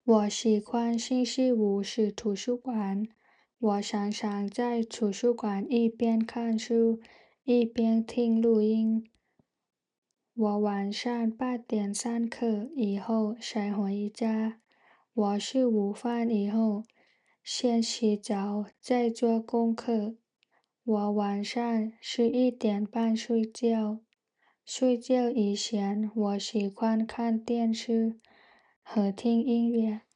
我喜欢星期五是图书馆。我常常在图书馆一边看书一边听录音。我晚上8点上课以后才回家。我吃午饭以后先洗澡，再做功课。我晚上11点半睡觉。睡觉以前，我喜欢看电视和听音乐。